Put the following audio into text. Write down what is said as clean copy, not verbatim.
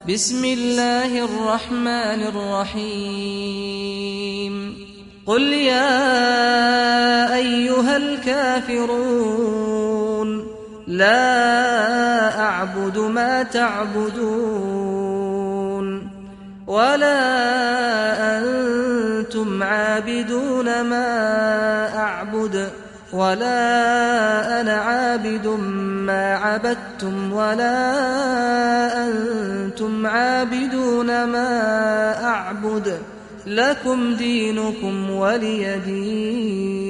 بسم الله الرحمن الرحيم قل يا أيها الكافرون لا أعبد ما تعبدون ولا أنتم عابدون ما أعبد ولا أنا عابد ما عبدتم ولا أنتم عابدون ما أعبد لكم دينكم ولي دين.